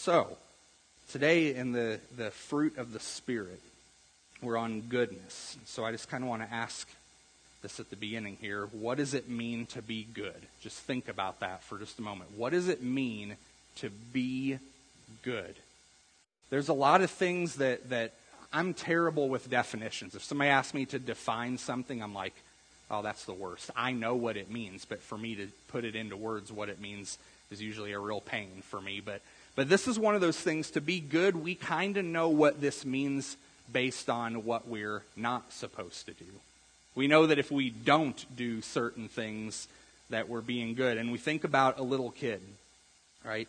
So, today in the fruit of the Spirit, we're on goodness. So I just kind of want to ask this at the beginning here. What does it mean to be good? Just think about that for just a moment. What does it mean to be good? There's a lot of things that I'm terrible with definitions. If somebody asks me to define something, I'm like, oh, that's the worst. I know what it means, but for me to put it into words what it means is usually a real pain for me. But this is one of those things. To be good, we kind of know what this means based on what we're not supposed to do. We know that if we don't do certain things, that we're being good. And we think about a little kid, right?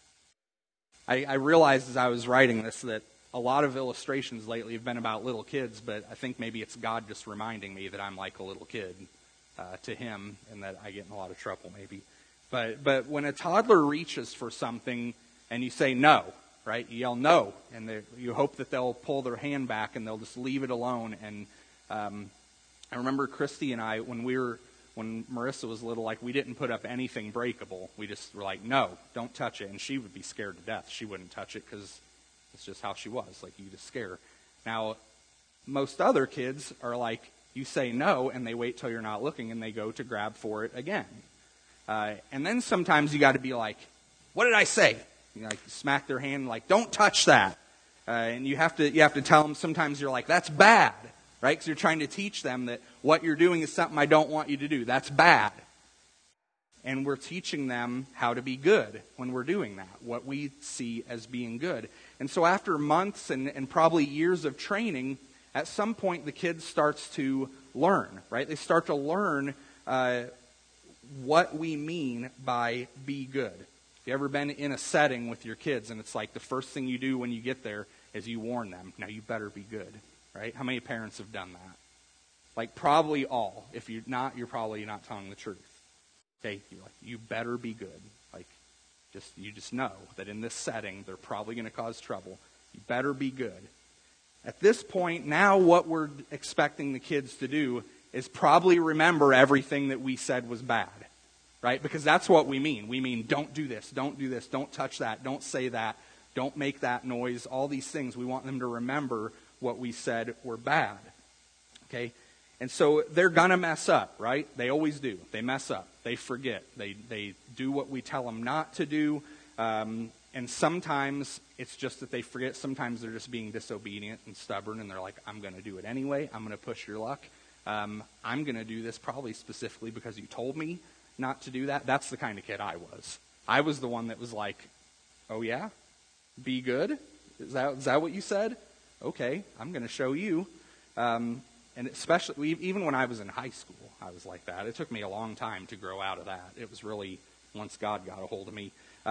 I realized as I was writing this that a lot of illustrations lately have been about little kids, but I think maybe it's God just reminding me that I'm like a little kid to him, and that I get in a lot of trouble maybe. But when a toddler reaches for something and you say no, right? You yell no, and you hope that they'll pull their hand back and they'll just leave it alone. And I remember Christy and I, when Marissa was little, like, we didn't put up anything breakable. We just were like, no, don't touch it. And she would be scared to death. She wouldn't touch it because it's just how she was. Like, you just scare. Now, most other kids are like, you say no, and they wait till you're not looking, and they go to grab for it again. And then sometimes you got to be like, what did I say? You like smack their hand, like, don't touch that. And you have to tell them. Sometimes you're like, that's bad, right? Because you're trying to teach them that what you're doing is something I don't want you to do. That's bad. And we're teaching them how to be good when we're doing that, what we see as being good. And so after months and probably years of training, at some point the kid starts to learn, right? They start to learn what we mean by be good. Have you ever been in a setting with your kids and it's like the first thing you do when you get there is you warn them, now you better be good, right? How many parents have done that? Like, probably all. If you're not, you're probably not telling the truth. Okay, you're like, you better be good. Like, you just know that in this setting they're probably going to cause trouble. You better be good. At this point, now what we're expecting the kids to do is probably remember everything that we said was bad. Right? Because that's what we mean. We mean, don't do this, don't touch that, don't say that, don't make that noise, all these things. We want them to remember what we said were bad. Okay? And so they're going to mess up, right? They always do. They mess up. They forget. They do what we tell them not to do. And sometimes it's just that they forget. Sometimes they're just being disobedient and stubborn, and they're like, I'm going to do it anyway. I'm going to push your luck. I'm going to do this probably specifically because you told me not to do that. That's the kind of kid I was. I was the one that was like, oh yeah? Be good? Is that what you said? Okay, I'm going to show you. And especially, even when I was in high school, I was like that. It took me a long time to grow out of that. It was really once God got a hold of me.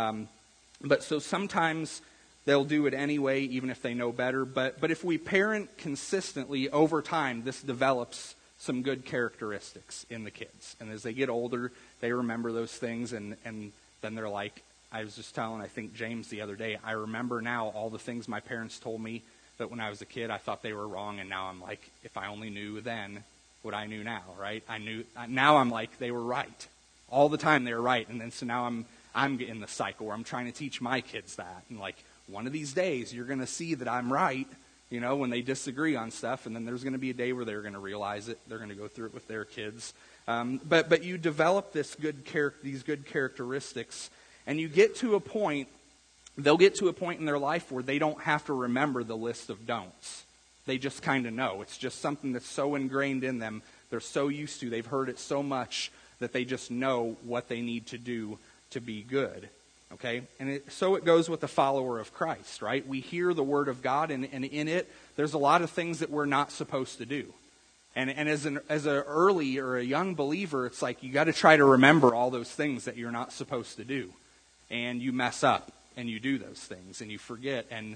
But so sometimes they'll do it anyway, even if they know better. But if we parent consistently over time, this develops some good characteristics in the kids. And as they get older, they remember those things, and then they're like, I was just telling, I think, James the other day, I remember now all the things my parents told me that when I was a kid I thought they were wrong, and now I'm like, if I only knew then what I knew now, right? Now I'm like, they were right. All the time they were right. And then so now I'm in the cycle where I'm trying to teach my kids that. And like, one of these days you're going to see that I'm right, you know, when they disagree on stuff, and then there's going to be a day where they're going to realize it. They're going to go through it with their kids. But you develop these good characteristics, and you get to a point, they'll get to a point in their life where they don't have to remember the list of don'ts. They just kind of know. It's just something that's so ingrained in them. They're so used to, they've heard it so much that they just know what they need to do to be good. Okay? And so it goes with the follower of Christ, right? We hear the Word of God, and in it, there's a lot of things that we're not supposed to do. And as an early or a young believer, it's like you got to try to remember all those things that you're not supposed to do. And you mess up, and you do those things, and you forget. And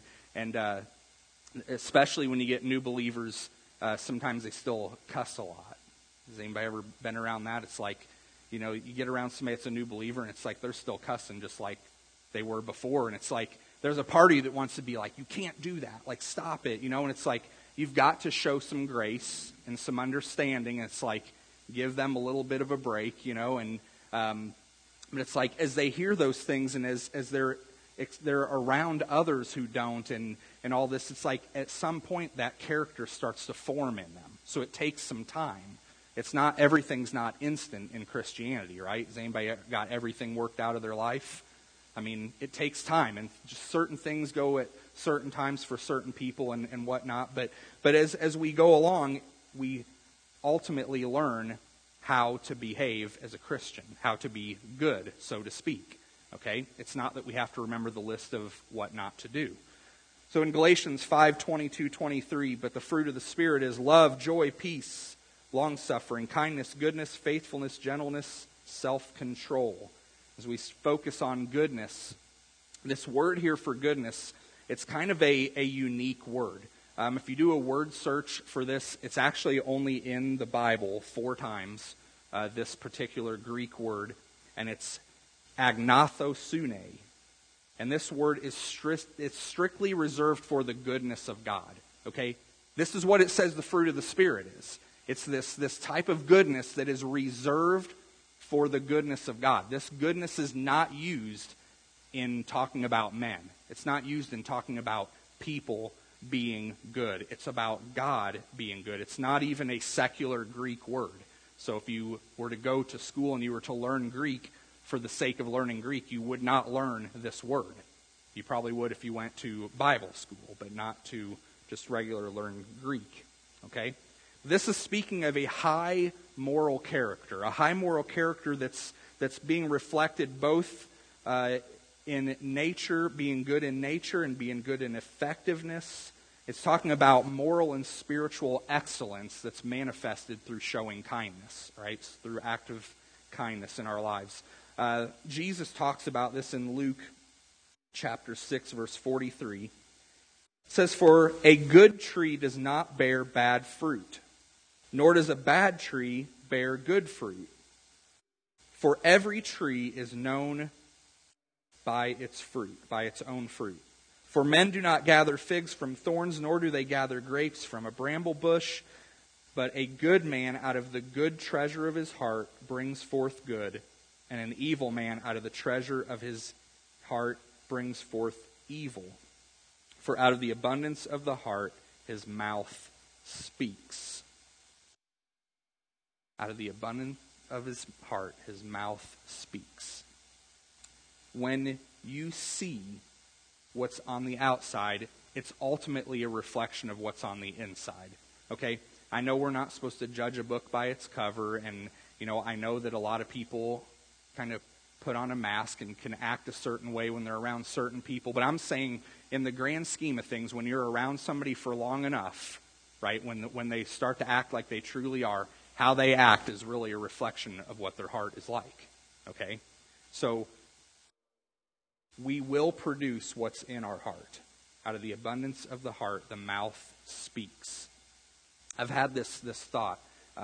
especially when you get new believers, sometimes they still cuss a lot. Has anybody ever been around that? It's like, you know, you get around somebody that's a new believer, and it's like they're still cussing just like they were before. And it's like there's a party that wants to be like, you can't do that. Like, stop it, you know. And it's like you've got to show some grace and some understanding. And it's like give them a little bit of a break, you know. And but it's like as they hear those things and as they're they're around others who don't and all this. It's like at some point that character starts to form in them. So it takes some time. Everything's not instant in Christianity, right? Has anybody got everything worked out of their life? I mean, it takes time, and just certain things go at certain times for certain people and whatnot. But as we go along, we ultimately learn how to behave as a Christian, how to be good, so to speak. Okay? It's not that we have to remember the list of what not to do. So in Galatians 5:22-23, but the fruit of the Spirit is love, joy, peace, long-suffering, kindness, goodness, faithfulness, gentleness, self-control. As we focus on goodness, this word here for goodness, it's kind of a unique word. If you do a word search for this, it's actually only in the Bible 4 times, this particular Greek word, and it's agnathosune. And this word is it's strictly reserved for the goodness of God. Okay? This is what it says the fruit of the Spirit is. It's this type of goodness that is reserved for the goodness of God. This goodness is not used in talking about men. It's not used in talking about people being good. It's about God being good. It's not even a secular Greek word. So if you were to go to school and you were to learn Greek for the sake of learning Greek, you would not learn this word. You probably would if you went to Bible school, but not to just regular learn Greek. Okay? This is speaking of a high moral character, that's being reflected both in nature, being good in nature and being good in effectiveness. It's talking about moral and spiritual excellence that's manifested through showing kindness, right? Through active kindness in our lives. Jesus talks about this in Luke chapter 6, verse 43. It says, "For a good tree does not bear bad fruit, nor does a bad tree bear good fruit. For every tree is known by its fruit, by its own fruit. For men do not gather figs from thorns, nor do they gather grapes from a bramble bush. But a good man out of the good treasure of his heart brings forth good, and an evil man out of the treasure of his heart brings forth evil. For out of the abundance of the heart his mouth speaks." Out of the abundance of his heart his mouth speaks. When you see what's on the outside, it's ultimately a reflection of what's on the inside. Okay? I know we're not supposed to judge a book by its cover, and I know that a lot of people kind of put on a mask and can act a certain way when they're around certain people, but I'm saying in the grand scheme of things, when you're around somebody for long enough, right, when they start to act like they truly are, how they act is really a reflection of what their heart is like. Okay? So we will produce what's in our heart. Out of the abundance of the heart, the mouth speaks. I've had this thought.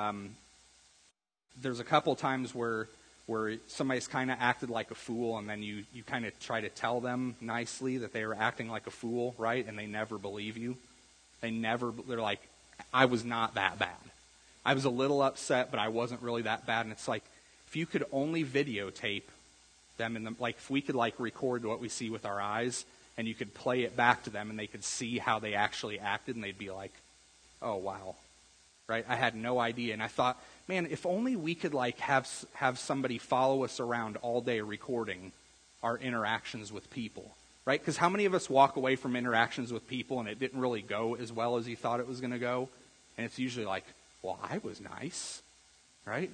There's a couple times where somebody's kind of acted like a fool, and then you kind of try to tell them nicely that they were acting like a fool, right? And they never believe you. They're like, I was not that bad. I was a little upset, but I wasn't really that bad. And it's like, if you could only videotape them, if we could record what we see with our eyes, and you could play it back to them, and they could see how they actually acted, and they'd be like, oh, wow. Right? I had no idea. And I thought, man, if only we could have somebody follow us around all day recording our interactions with people. Right? Because how many of us walk away from interactions with people and it didn't really go as well as you thought it was going to go? And it's usually like, well, I was nice. Right?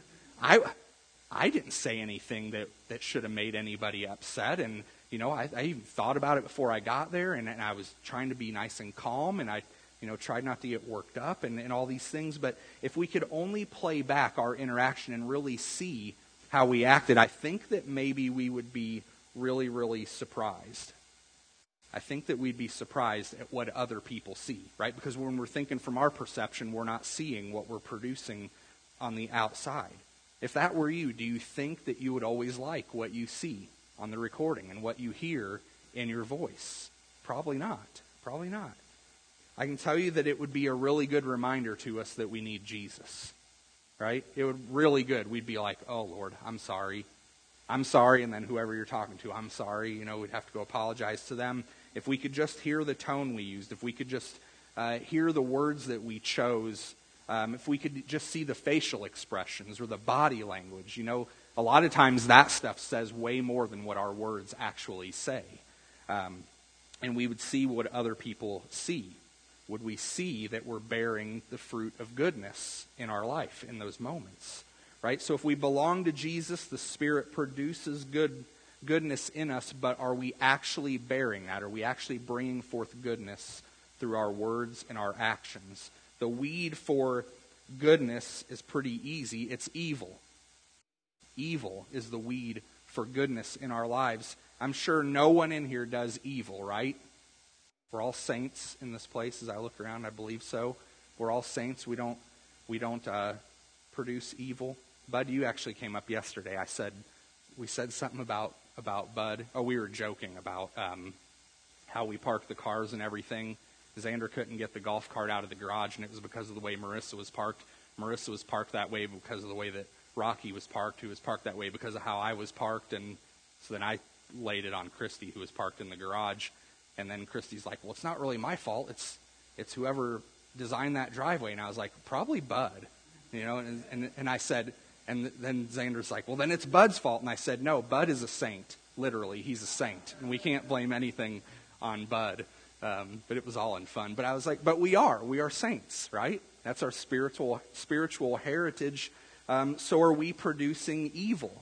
I didn't say anything that should have made anybody upset. And, I even thought about it before I got there, and I was trying to be nice and calm, and I tried not to get worked up and all these things. But if we could only play back our interaction and really see how we acted, I think that maybe we would be really, really surprised. I think that we'd be surprised at what other people see, right? Because when we're thinking from our perception, we're not seeing what we're producing on the outside. If that were you, do you think that you would always like what you see on the recording and what you hear in your voice? Probably not. Probably not. I can tell you that it would be a really good reminder to us that we need Jesus, right? It would really good. We'd be like, oh, Lord, I'm sorry. I'm sorry, and then whoever you're talking to, I'm sorry, we'd have to go apologize to them. If we could just hear the tone we used, if we could just hear the words that we chose, if we could just see the facial expressions or the body language, a lot of times that stuff says way more than what our words actually say. And we would see what other people see. Would we see that we're bearing the fruit of goodness in our life in those moments? Right? So if we belong to Jesus, the Spirit produces goodness in us, but are we actually bearing that? Are we actually bringing forth goodness through our words and our actions? The weed for goodness is pretty easy. It's evil. Evil is the weed for goodness in our lives. I'm sure no one in here does evil, right? We're all saints in this place. As I look around, I believe so. We're all saints. We don't produce evil. Bud, you actually came up yesterday. We said something about Bud. Oh, we were joking about how we park the cars and everything. Xander couldn't get the golf cart out of the garage, and it was because of the way Marissa was parked. Marissa was parked that way because of the way that Rocky was parked, who was parked that way because of how I was parked. And so then I laid it on Christy, who was parked in the garage. And then Christy's like, well, it's not really my fault. It's whoever designed that driveway. And I was like, probably Bud. And I said... And then Xander's like, well, then it's Bud's fault. And I said, no, Bud is a saint. Literally, he's a saint. And we can't blame anything on Bud. But it was all in fun. But I was like, but we are saints, right? That's our spiritual heritage. So are we producing evil?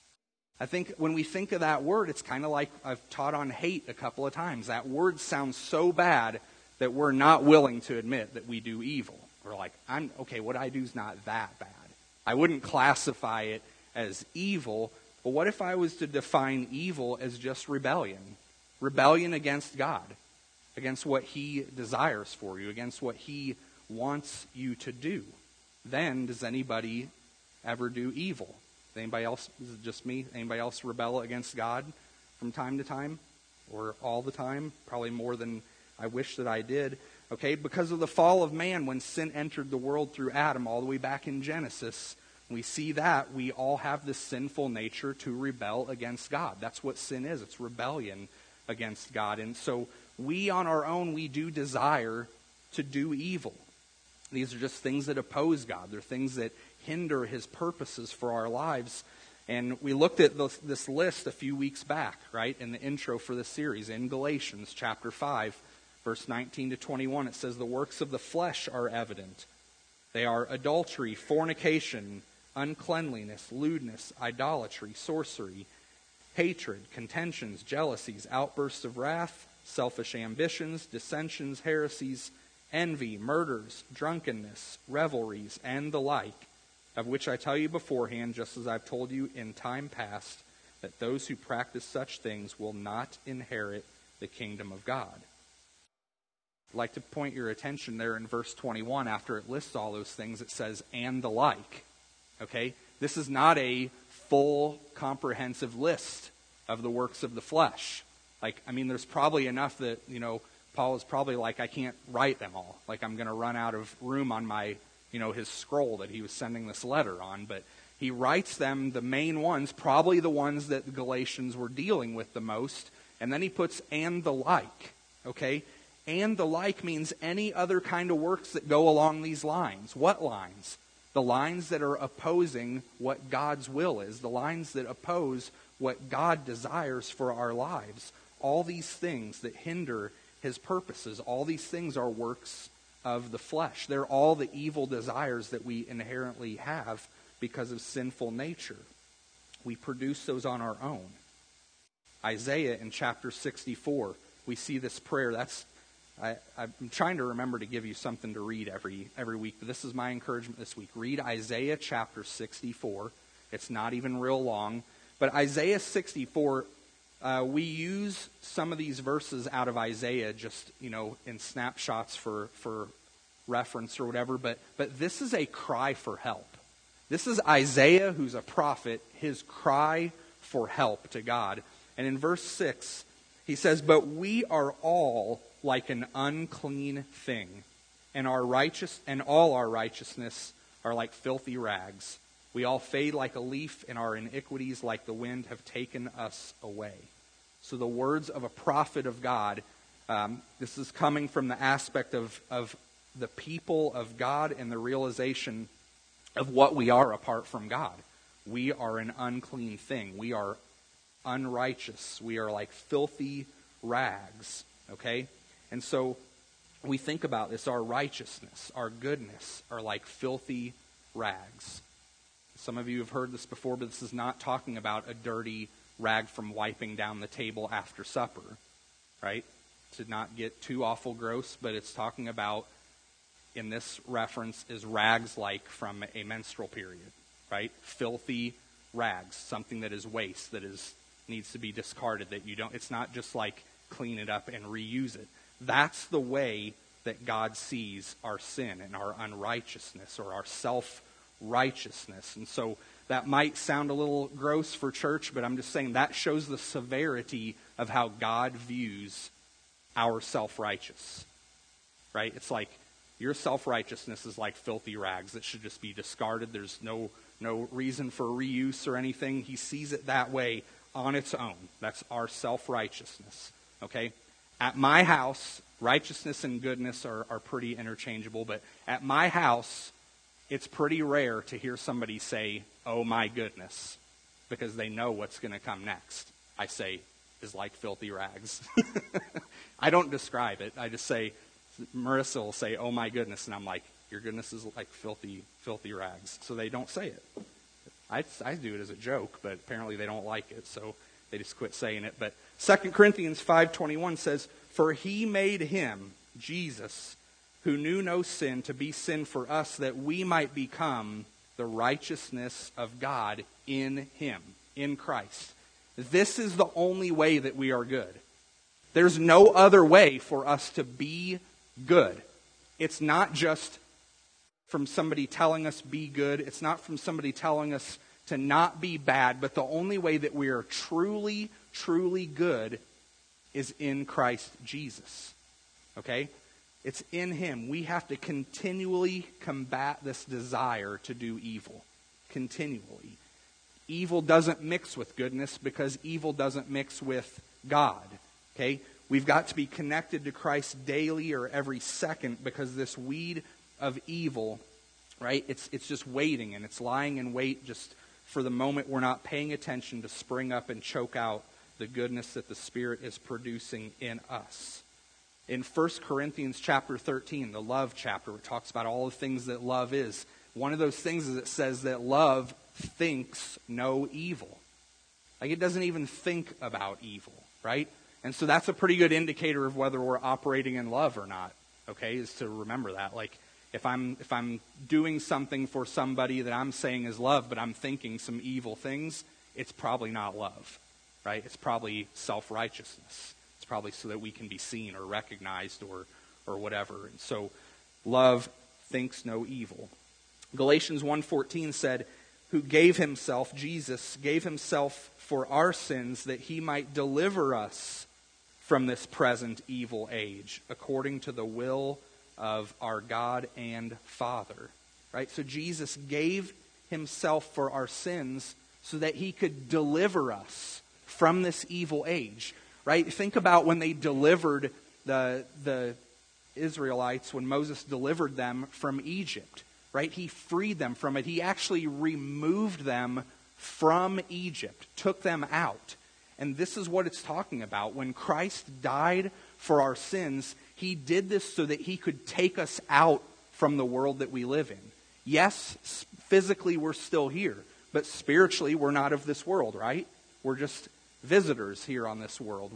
I think when we think of that word, it's kind of like I've taught on hate a couple of times. That word sounds so bad that we're not willing to admit that we do evil. We're like, what I do is not that bad. I wouldn't classify it as evil, but what if I was to define evil as just rebellion? Rebellion against God, against what He desires for you, against what He wants you to do. Then, does anybody ever do evil? Anybody else, is it just me? Anybody else rebel against God from time to time? Or all the time? Probably more than I wish that I did. Okay, because of the fall of man, when sin entered the world through Adam, all the way back in Genesis, we see that we all have this sinful nature to rebel against God. That's what sin is. It's rebellion against God. And so we on our own, we do desire to do evil. These are just things that oppose God. They're things that hinder His purposes for our lives. And we looked at this list a few weeks back, right, in the intro for this series, in Galatians chapter 5. Verse 19 to 21, it says, the works of the flesh are evident. They are adultery, fornication, uncleanliness, lewdness, idolatry, sorcery, hatred, contentions, jealousies, outbursts of wrath, selfish ambitions, dissensions, heresies, envy, murders, drunkenness, revelries, and the like, of which I tell you beforehand, just as I've told you in time past, that those who practice such things will not inherit the kingdom of God. I'd like to point your attention there in verse 21. After it lists all those things, it says, and the like. Okay? This is not a full, comprehensive list of the works of the flesh. There's probably enough that, Paul is probably like, I can't write them all. I'm going to run out of room on my, his scroll that he was sending this letter on. But he writes them, the main ones, probably the ones that the Galatians were dealing with the most. And then he puts, and the like. Okay? And the like means any other kind of works that go along these lines. What lines? The lines that are opposing what God's will is. The lines that oppose what God desires for our lives. All these things that hinder His purposes. All these things are works of the flesh. They're all the evil desires that we inherently have because of sinful nature. We produce those on our own. Isaiah in chapter 64, we see this prayer. I'm trying to remember to give you something to read every week, but this is my encouragement this week. Read Isaiah chapter 64. It's not even real long, but Isaiah 64, we use some of these verses out of Isaiah just, in snapshots for reference or whatever, but this is a cry for help. This is Isaiah, who's a prophet, his cry for help to God. And in verse 6, he says, but we are all like an unclean thing, and all our righteousness are like filthy rags. We all fade like a leaf, and our iniquities like the wind have taken us away. So the words of a prophet of God, this is coming from the aspect of the people of God and the realization of what we are apart from God. We are an unclean thing. We are unrighteous. We are like filthy rags, okay? And so we think about this. Our righteousness, our goodness are like filthy rags. Some of you have heard this before, but this is not talking about a dirty rag from wiping down the table after supper, right? To not get too awful gross, but it's talking about, in this reference, is rags like from a menstrual period, right? Filthy rags, something that is waste, that needs to be discarded, that you don't, it's not just like clean it up and reuse it. That's the way that God sees our sin and our unrighteousness or our self-righteousness. And so that might sound a little gross for church, but I'm just saying that shows the severity of how God views our self-righteous, right? It's like your self-righteousness is like filthy rags that should just be discarded. There's no reason for reuse or anything. He sees it that way on its own. That's our self-righteousness, okay? At my house, righteousness and goodness are pretty interchangeable, but at my house, it's pretty rare to hear somebody say, "Oh my goodness," because they know what's going to come next. I say, is like filthy rags. I don't describe it. I just say, Marissa will say, "Oh my goodness," and I'm like, "Your goodness is like filthy rags." So they don't say it. I do it as a joke, but apparently they don't like it, so they just quit saying it. But 2 Corinthians 5:21 says, "For he made him," Jesus, "who knew no sin, to be sin for us, that we might become the righteousness of God in him," in Christ. This is the only way that we are good. There's no other way for us to be good. It's not just from somebody telling us be good. It's not from somebody telling us to not be bad. But the only way that we are truly, truly good is in Christ Jesus. Okay? It's in him. We have to continually combat this desire to do evil. Continually. Evil doesn't mix with goodness because evil doesn't mix with God. Okay? We've got to be connected to Christ daily or every second because this weed of evil, right, it's just waiting and it's lying in wait just for the moment we're not paying attention to spring up and choke out the goodness that the Spirit is producing in us. In 1 Corinthians chapter 13, the love chapter, it talks about all the things that love is. One of those things is it says that love thinks no evil. Like it doesn't even think about evil, right? And so that's a pretty good indicator of whether we're operating in love or not, okay, is to remember that. Like if I'm doing something for somebody that I'm saying is love, but I'm thinking some evil things, it's probably not love, right? It's probably self-righteousness. It's probably so that we can be seen or recognized or whatever. And so love thinks no evil. Galatians 1:14 said, "Who gave himself," Jesus, "gave himself for our sins that he might deliver us from this present evil age, according to the will of our God and Father." Right? So Jesus gave himself for our sins so that he could deliver us from this evil age. Right? Think about when they delivered the Israelites, when Moses delivered them from Egypt. Right? He freed them from it. He actually removed them from Egypt, took them out. And this is what it's talking about. When Christ died for our sins, he did this so that he could take us out from the world that we live in. Yes, physically we're still here, but spiritually we're not of this world, right? We're just visitors here on this world.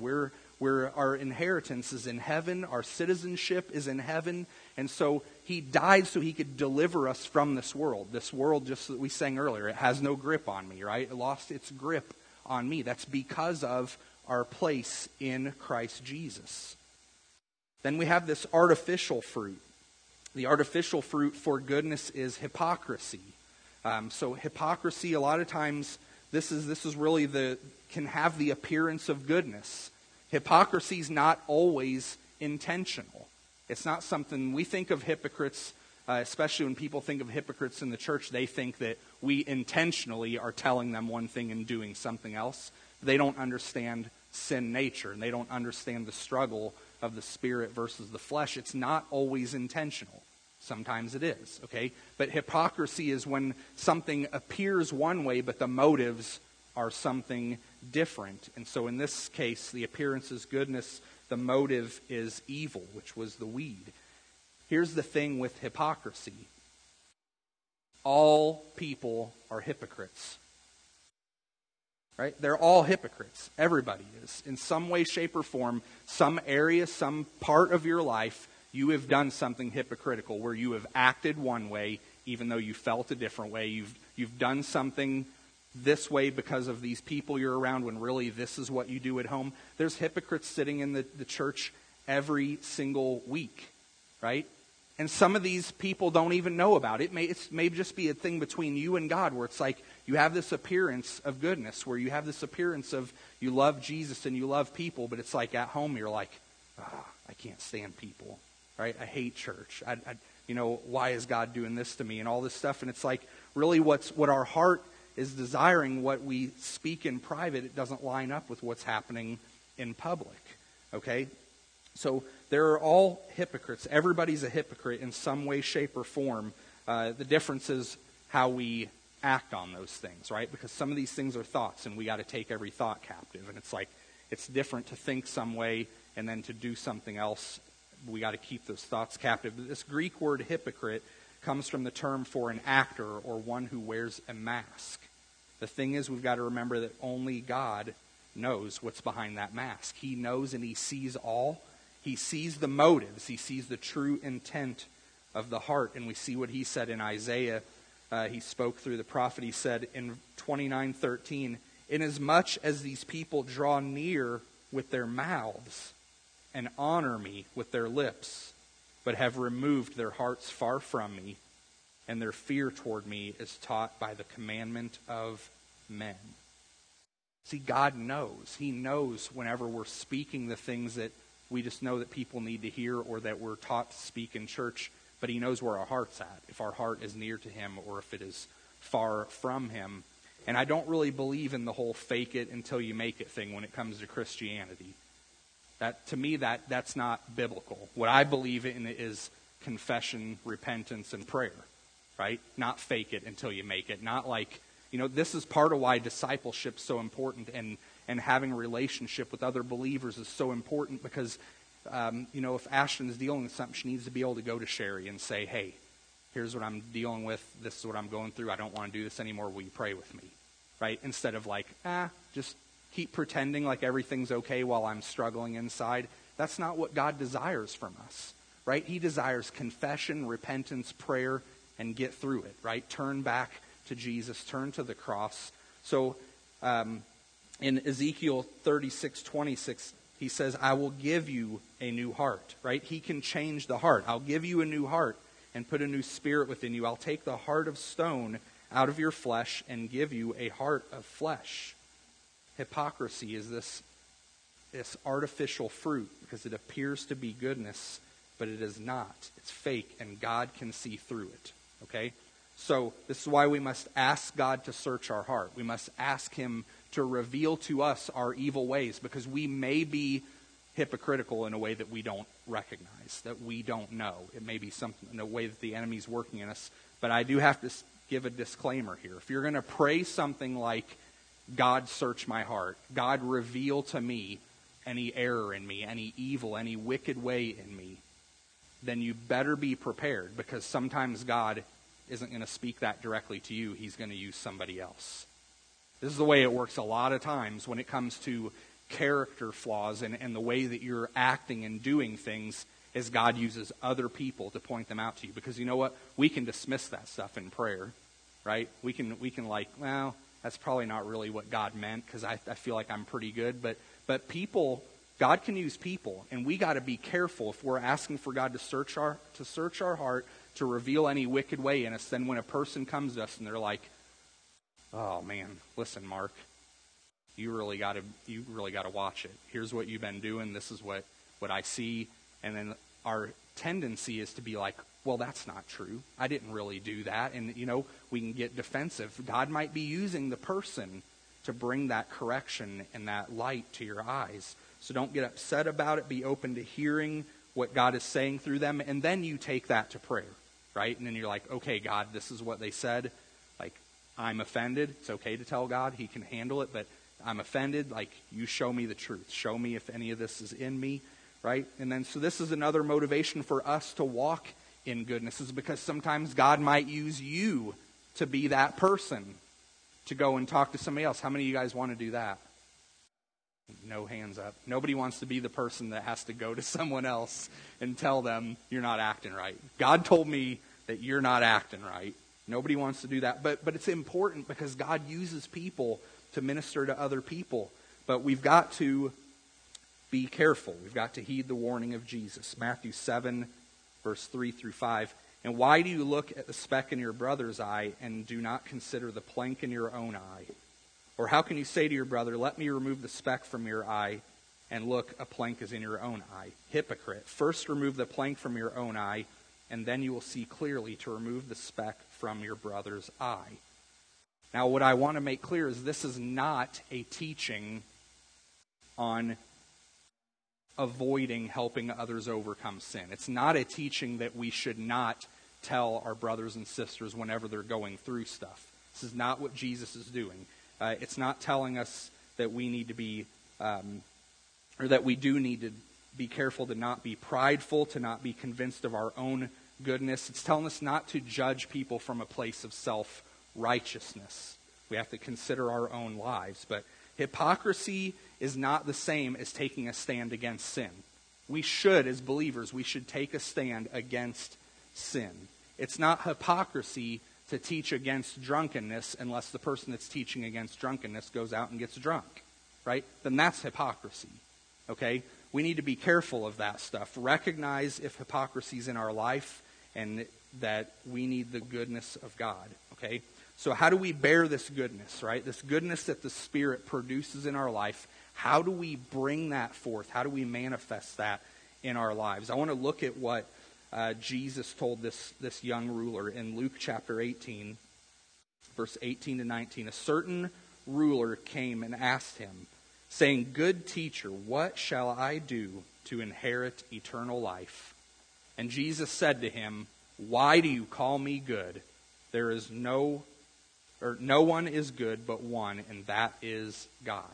Our inheritance is in heaven. Our citizenship is in heaven. And so he died so he could deliver us from this world. This world, just that we sang earlier, it has no grip on me, right? It lost its grip on me. That's because of our place in Christ Jesus. Then we have this artificial fruit. The artificial fruit for goodness is hypocrisy. So hypocrisy, a lot of times, this is really can have the appearance of goodness. Hypocrisy is not always intentional. It's not something we think of hypocrites especially when people think of hypocrites in the church, they think that we intentionally are telling them one thing and doing something else. They don't understand sin nature, and they don't understand the struggle of the spirit versus the flesh. It's not always intentional. Sometimes it is, okay? But hypocrisy is when something appears one way, but the motives are something different. And so in this case, the appearance is goodness, the motive is evil, which was the weed. Here's the thing with hypocrisy. All people are hypocrites. Right? They're all hypocrites. Everybody is. In some way, shape, or form, some area, some part of your life, you have done something hypocritical where you have acted one way even though you felt a different way. You've done something this way because of these people you're around when really this is what you do at home. There's hypocrites sitting in the church every single week, right? And some of these people don't even know about it. It may just be a thing between you and God where it's like you have this appearance of goodness, where you have this appearance of you love Jesus and you love people, but it's like at home you're like, I can't stand people, right? I hate church. Why is God doing this to me and all this stuff? And it's like really what our heart is desiring, what we speak in private, it doesn't line up with what's happening in public, okay? So they're all hypocrites. Everybody's a hypocrite in some way, shape, or form. The difference is how we act on those things, right? Because some of these things are thoughts, and we got to take every thought captive. And it's like, it's different to think some way and then to do something else. We got to keep those thoughts captive. This Greek word hypocrite comes from the term for an actor or one who wears a mask. The thing is, we've got to remember that only God knows what's behind that mask. He knows and he sees all. He sees the motives. He sees the true intent of the heart. And we see what he said in Isaiah. He spoke through the prophet. He said in 29:13, "Inasmuch as these people draw near with their mouths and honor me with their lips, but have removed their hearts far from me, and their fear toward me is taught by the commandment of men." See, God knows. He knows whenever we're speaking the things that we just know that people need to hear or that we're taught to speak in church, but he knows where our heart's at, if our heart is near to him or if it is far from him. And I don't really believe in the whole fake it until you make it thing when it comes to Christianity. To me, that's not biblical. What I believe in is confession, repentance, and prayer, right? Not fake it until you make it. Not like, this is part of why discipleship's so important and having a relationship with other believers is so important because, if Ashton's dealing with something, she needs to be able to go to Sherry and say, hey, here's what I'm dealing with. This is what I'm going through. I don't want to do this anymore. Will you pray with me? Right? Instead of like, just keep pretending like everything's okay while I'm struggling inside. That's not what God desires from us, right? He desires confession, repentance, prayer, and get through it, right? Turn back to Jesus, turn to the cross. So in Ezekiel 36:26, he says, I will give you a new heart, right? He can change the heart. I'll give you a new heart and put a new spirit within you. I'll take the heart of stone out of your flesh and give you a heart of flesh. Hypocrisy is this artificial fruit because it appears to be goodness, but it is not. It's fake, and God can see through it. Okay? So this is why we must ask God to search our heart. We must ask him to reveal to us our evil ways, because we may be hypocritical in a way that we don't recognize, that we don't know. It may be something in a way that the enemy's working in us. But I do have to give a disclaimer here. If you're going to pray something like, God, search my heart, God, reveal to me any error in me, any evil, any wicked way in me, then you better be prepared, because sometimes God isn't going to speak that directly to you. He's going to use somebody else. This is the way it works a lot of times when it comes to character flaws and the way that you're acting and doing things, is God uses other people to point them out to you. Because you know what? We can dismiss that stuff in prayer, right? We can like, well, that's probably not really what God meant, because I feel like I'm pretty good. But people, God can use people, and we got to be careful if we're asking for God to search our heart, to reveal any wicked way in us. Then when a person comes to us and they're like, oh man, listen, Mark, you really got to watch it. Here's what you've been doing. This is what I see. And then our tendency is to be like, well, that's not true. I didn't really do that. And, we can get defensive. God might be using the person to bring that correction and that light to your eyes. So don't get upset about it. Be open to hearing what God is saying through them. And then you take that to prayer, right? And then you're like, okay, God, this is what they said. Like, I'm offended. It's okay to tell God. He can handle it. But I'm offended. Like, you show me the truth. Show me if any of this is in me, right? And then, so this is another motivation for us to walk in goodness, is because sometimes God might use you to be that person to go and talk to somebody else. How many of you guys want to do that? No hands up. Nobody wants to be the person that has to go to someone else and tell them you're not acting right. God told me that you're not acting right. Nobody wants to do that. But it's important because God uses people to minister to other people. But we've got to be careful. We've got to heed the warning of Jesus. Matthew 7, verse 3 through 5. And why do you look at the speck in your brother's eye and do not consider the plank in your own eye? Or how can you say to your brother, let me remove the speck from your eye, and look, a plank is in your own eye? Hypocrite, first remove the plank from your own eye, and then you will see clearly to remove the speck from your brother's eye. Now, what I want to make clear is this is not a teaching on avoiding helping others overcome sin. It's not a teaching that we should not tell our brothers and sisters whenever they're going through stuff. This is not what Jesus is doing. It's not telling us that we need to be, or that we do need to be careful to not be prideful, to not be convinced of our own goodness. It's telling us not to judge people from a place of self-righteousness. We have to consider our own lives. But hypocrisy is not the same as taking a stand against sin. We should, as believers, we should take a stand against sin. It's not hypocrisy to teach against drunkenness unless the person that's teaching against drunkenness goes out and gets drunk, right? Then that's hypocrisy, okay? We need to be careful of that stuff. Recognize if hypocrisy is in our life and that we need the goodness of God, okay? So how do we bear this goodness, right? This goodness that the Spirit produces in our life, how do we bring that forth? How do we manifest that in our lives? I want to look at what Jesus told this young ruler in Luke chapter 18, verse 18 to 19. A certain ruler came and asked him, saying, "Good teacher, what shall I do to inherit eternal life?" And Jesus said to him, "Why do you call me good? There is no one is good but one, and that is God."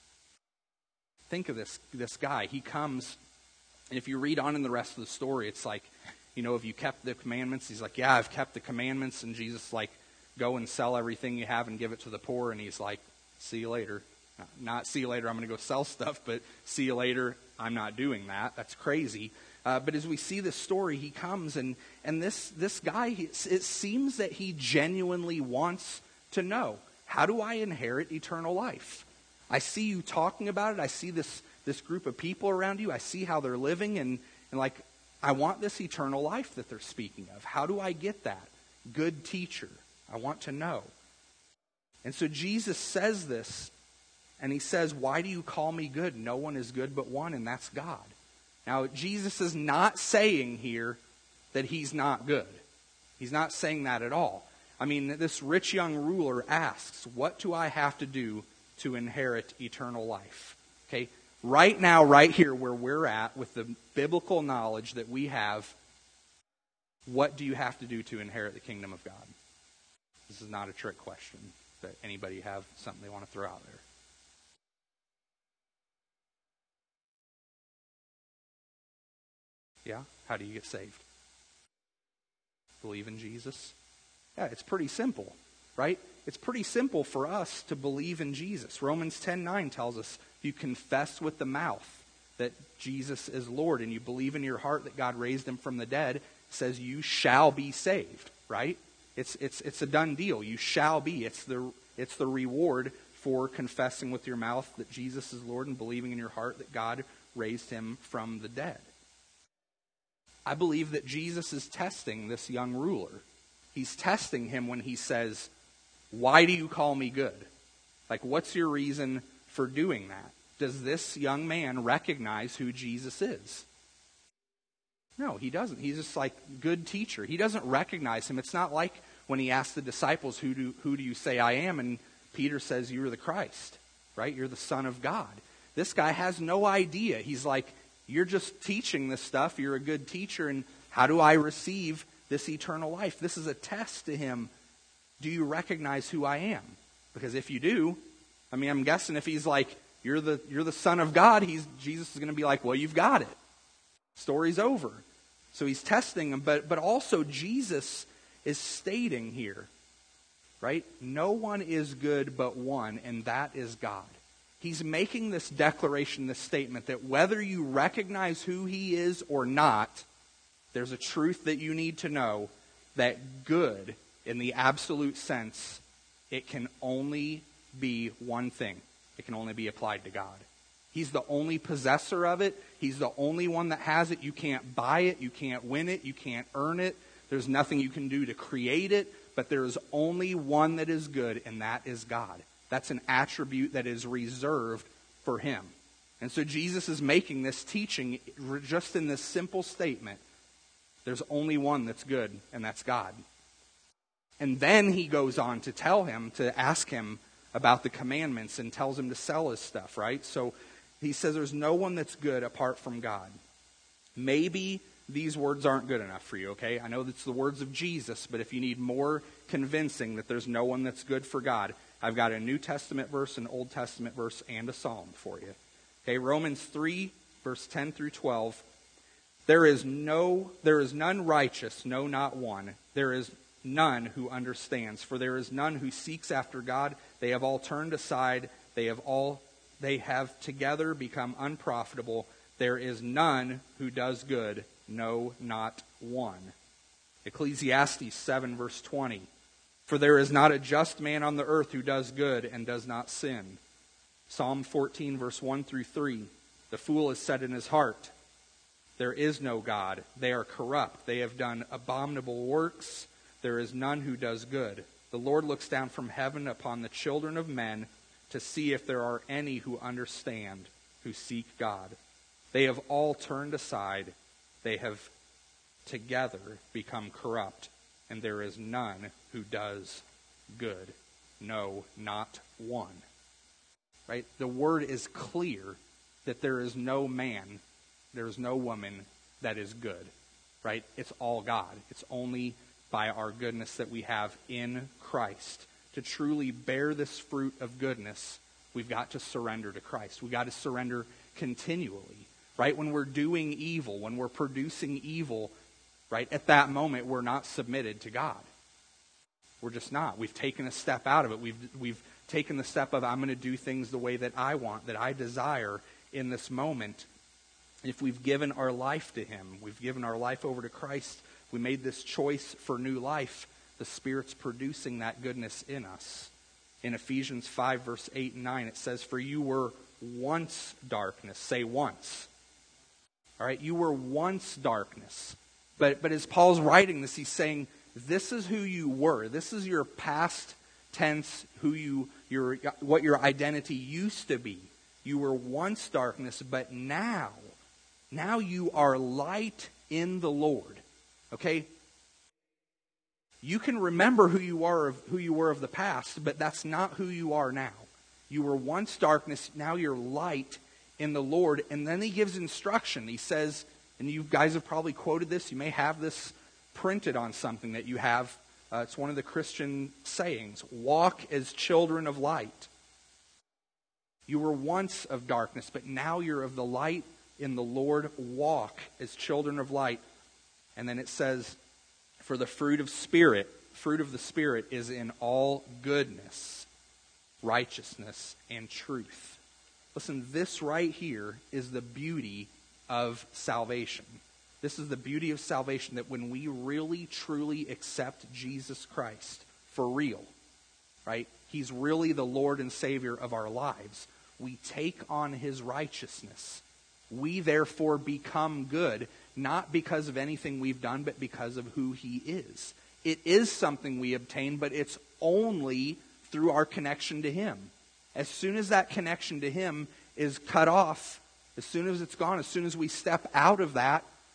Think of this guy. He comes, and if you read on in the rest of the story, it's like, have you kept the commandments? He's like, yeah, I've kept the commandments. And Jesus is like, go and sell everything you have and give it to the poor. And he's like, see you later. Not see you later, I'm going to go sell stuff, but see you later, I'm not doing that. That's crazy. But as we see this story, he comes, and this guy, it seems that he genuinely wants to know, how do I inherit eternal life? I see you talking about it. I see this group of people around you. I see how they're living, and like, I want this eternal life that they're speaking of. How do I get that? Good teacher, I want to know. And so Jesus says this, and he says, why do you call me good? No one is good but one, and that's God. Now, Jesus is not saying here that he's not good. He's not saying that at all. I mean, this rich young ruler asks, what do I have to do to inherit eternal life? Okay, right now, right here where we're at, with the biblical knowledge that we have, what do you have to do to inherit the kingdom of God? This is not a trick question, but anybody have something they want to throw out there? Yeah? How do you get saved? Believe in Jesus? Yeah, it's pretty simple, right? It's pretty simple for us to believe in Jesus. Romans 10:9 tells us, if you confess with the mouth that Jesus is Lord and you believe in your heart that God raised him from the dead, it says you shall be saved, right? It's a done deal. You shall be. It's the reward for confessing with your mouth that Jesus is Lord and believing in your heart that God raised him from the dead. I believe that Jesus is testing this young ruler. He's testing him when he says, why do you call me good? Like, what's your reason for doing that? Does this young man recognize who Jesus is? No, he doesn't. He's just like good teacher. He doesn't recognize him. It's not like when he asked the disciples, who do you say I am? And Peter says, you're the Christ, right? You're the Son of God. This guy has no idea. He's like, you're just teaching this stuff. You're a good teacher. And how do I receive this eternal life? This is a test to him. Do you recognize who I am? Because if you do, I mean, I'm guessing if he's like, you're the Son of God, Jesus is going to be like, well, you've got it. Story's over. So he's testing him, but also Jesus is stating here, right? No one is good but one, and that is God. He's making this declaration, this statement, that whether you recognize who he is or not, there's a truth that you need to know, that good, in the absolute sense, it can only be one thing. It can only be applied to God. He's the only possessor of it. He's the only one that has it. You can't buy it. You can't win it. You can't earn it. There's nothing you can do to create it. But there is only one that is good, and that is God. That's an attribute that is reserved for him. And so Jesus is making this teaching just in this simple statement. There's only one that's good, and that's God. And then he goes on to tell him, to ask him about the commandments, and tells him to sell his stuff, right? So he says there's no one that's good apart from God. Maybe these words aren't good enough for you, okay? I know that's the words of Jesus, but if you need more convincing that there's no one that's good for God, I've got a New Testament verse, an Old Testament verse, and a psalm for you. Okay, Romans 3, verse 10 through 12. There is none righteous, no, not one. There is none who understands, for there is none who seeks after God. They have all turned aside. They have together become unprofitable. There is none who does good, no, not one. Ecclesiastes 7, verse 20. For there is not a just man on the earth who does good and does not sin. Psalm 14, verse 1 through 3. The fool has said in his heart, there is no God. They are corrupt. They have done abominable works. There is none who does good. The Lord looks down from heaven upon the children of men to see if there are any who understand, who seek God. They have all turned aside. They have together become corrupt, and there is none who does good. No, not one. Right? The word is clear that there is no man, there is no woman that is good. Right? It's all God. It's only by our goodness that we have in Christ. To truly bear this fruit of goodness, we've got to surrender to Christ. We've got to surrender continually. Right? When we're doing evil, when we're producing evil, right, at that moment we're not submitted to God. We're just not. We've taken a step out of it. We've taken the step of, I'm going to do things the way that I want, that I desire in this moment. If we've given our life to him, we've given our life over to Christ, we made this choice for new life, the Spirit's producing that goodness in us. In Ephesians 5, verse 8 and 9, it says, for you were once darkness. Say once. All right, you were once darkness. But as Paul's writing this, he's saying, this is who you were. This is your past tense, what your identity used to be. You were once darkness, but now you are light in the Lord. Okay? You can remember who you were of the past, but that's not who you are now. You were once darkness, now you're light in the Lord. And then he gives instruction. He says, and you guys have probably quoted this, you may have this printed on something that you have. It's one of the Christian sayings. Walk as children of light. You were once of darkness, but now you're of the light in the Lord. Walk as children of light. And then it says, for the fruit of the Spirit is in all goodness, righteousness, and truth. Listen, this right here is the beauty of salvation. This is the beauty of salvation, that when we really, truly accept Jesus Christ for real, right? He's really the Lord and Savior of our lives. We take on his righteousness. We therefore become good, not because of anything we've done, but because of who he is. It is something we obtain, but it's only through our connection to him. As soon as that connection to him is cut off, as soon as it's gone, as soon as we step out of that,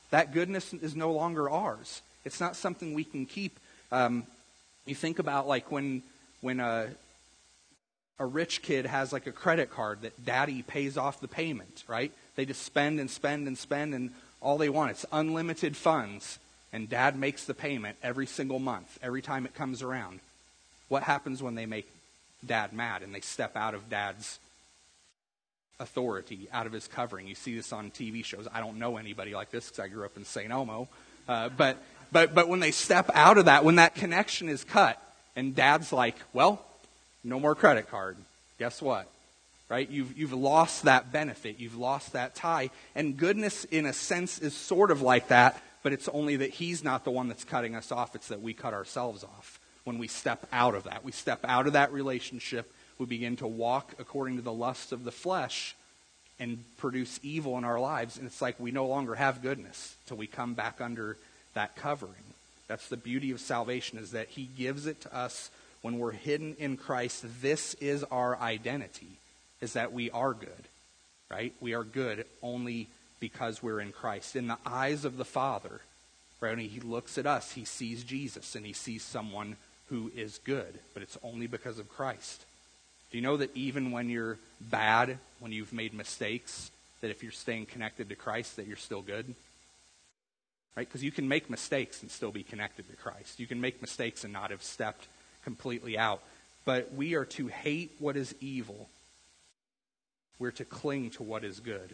That goodness is no longer ours. It's not something we can keep. You think about like when a rich kid has like a credit card that daddy pays off the payment, right? They just spend and spend and spend, and all they want, it's unlimited funds, and dad makes the payment every single month, every time it comes around. What happens when they make dad mad and they step out of dad's authority, out of his covering? You see this on TV shows. I don't know anybody like this because I grew up in St. Elmo. But when they step out of that, when that connection is cut, and dad's like, well, no more credit card. Guess what? Right? You've lost that benefit. You've lost that tie. And goodness, in a sense, is sort of like that, but it's only that he's not the one that's cutting us off. It's that we cut ourselves off when we step out of that. We step out of that relationship. We begin to walk according to the lusts of the flesh and produce evil in our lives. And it's like we no longer have goodness till we come back under that covering. That's the beauty of salvation, is that he gives it to us when we're hidden in Christ. This is our identity, is that we are good, right? We are good only because we're in Christ. In the eyes of the Father, right, when he looks at us, he sees Jesus, and he sees someone who is good, but it's only because of Christ. Do you know that even when you're bad, when you've made mistakes, that if you're staying connected to Christ, that you're still good? Right? Because you can make mistakes and still be connected to Christ. You can make mistakes and not have stepped completely out. But we are to hate what is evil. We're to cling to what is good.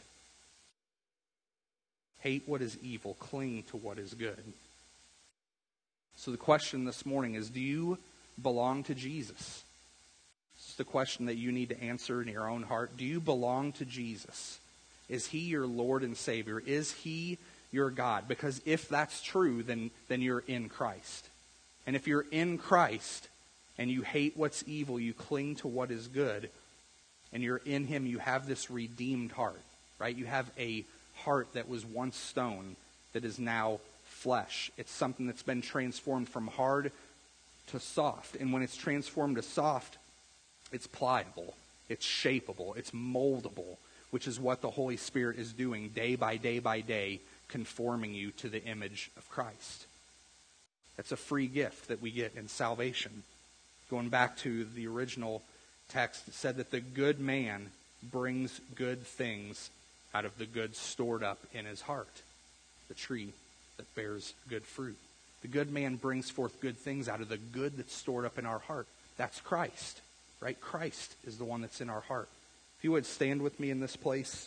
Hate what is evil, cling to what is good. So the question this morning is, do you belong to Jesus? It's the question that you need to answer in your own heart. Do you belong to Jesus? Is he your Lord and Savior? Is he your God? Because if that's true, then you're in Christ. And if you're in Christ and you hate what's evil, you cling to what is good, and you're in him, you have this redeemed heart, right? You have a heart that was once stone that is now flesh. It's something that's been transformed from hard to soft. And when it's transformed to soft, it's pliable, it's shapeable, it's moldable, which is what the Holy Spirit is doing day by day by day, conforming you to the image of Christ. That's a free gift that we get in salvation. Going back to the original text, it said that the good man brings good things out of the good stored up in his heart. The tree that bears good fruit. The good man brings forth good things out of the good that's stored up in our heart. That's Christ, right? Christ is the one that's in our heart. If you would stand with me in this place.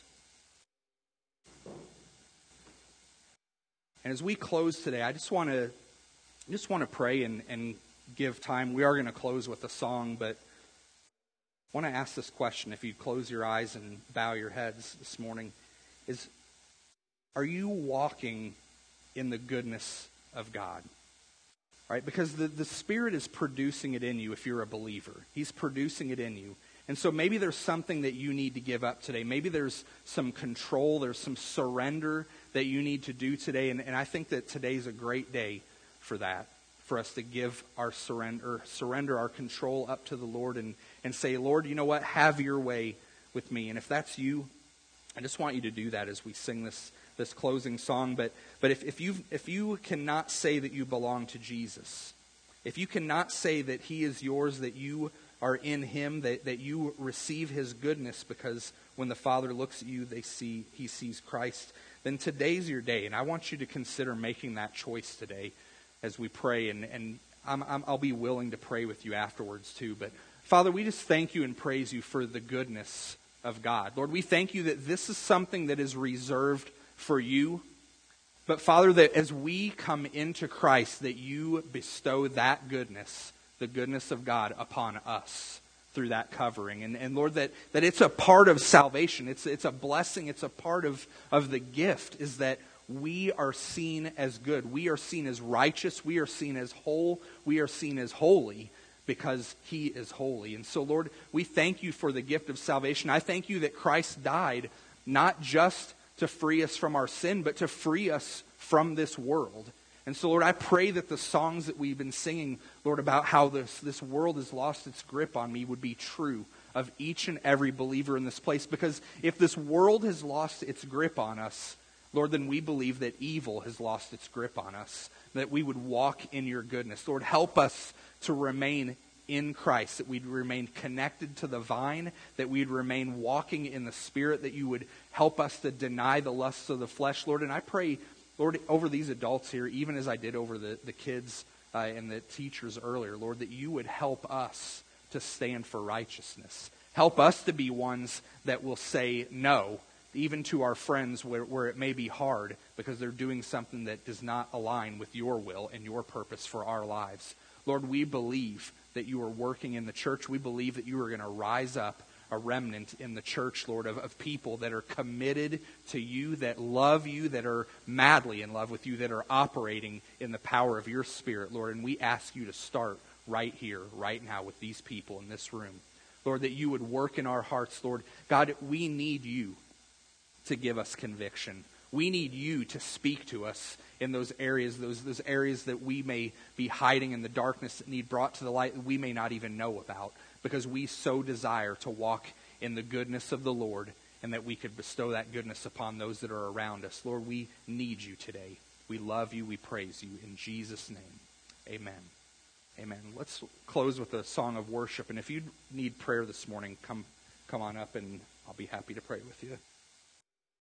And as we close today, I just want to pray and give time. We are going to close with a song, but I want to ask this question. If you close your eyes and bow your heads this morning, are you walking in the goodness of God? Right? Because the Spirit is producing it in you if you're a believer. He's producing it in you. And so maybe there's something that you need to give up today. Maybe there's some control, there's some surrender that you need to do today. And I think that today's a great day for that, for us to give our surrender our control up to the Lord and say, Lord, you know what? Have your way with me. And if that's you, I just want you to do that as we sing this closing song. But if you cannot say that you belong to Jesus, if you cannot say that he is yours, that you are in him, that you receive his goodness, because when the Father looks at you, he sees Christ, then today's your day. And I want you to consider making that choice today as we pray. And I'll be willing to pray with you afterwards too. But Father, we just thank you and praise you for the goodness of God. Lord, we thank you that this is something that is reserved for you. But Father, that as we come into Christ, that you bestow that goodness, the goodness of God, upon us through that covering. And Lord, that it's a part of salvation. It's a blessing. It's a part of the gift, is that we are seen as good. We are seen as righteous. We are seen as whole. We are seen as holy because he is holy. And so, Lord, we thank you for the gift of salvation. I thank you that Christ died not just to free us from our sin, but to free us from this world. And so, Lord, I pray that the songs that we've been singing, Lord, about how this world has lost its grip on me would be true of each and every believer in this place. Because if this world has lost its grip on us, Lord, then we believe that evil has lost its grip on us, that we would walk in your goodness. Lord, help us to remain in Christ, that we'd remain connected to the vine, that we'd remain walking in the Spirit, that you would help us to deny the lusts of the flesh, Lord. And I pray, Lord, over these adults here, even as I did over the kids and the teachers earlier, Lord, that you would help us to stand for righteousness. Help us to be ones that will say no, even to our friends where it may be hard because they're doing something that does not align with your will and your purpose for our lives. Lord, we believe that you are working in the church. We believe that you are going to rise up a remnant in the church, Lord, of people that are committed to you, that love you, that are madly in love with you, that are operating in the power of your Spirit, Lord. And we ask you to start right here, right now with these people in this room. Lord, that you would work in our hearts, Lord. God, we need you to give us conviction. We need you to speak to us in those areas, those areas that we may be hiding in the darkness that need brought to the light that we may not even know about, because we so desire to walk in the goodness of the Lord and that we could bestow that goodness upon those that are around us. Lord, we need you today. We love you. We praise you. In Jesus' name, amen. Amen. Let's close with a song of worship. And if you need prayer this morning, come on up and I'll be happy to pray with you.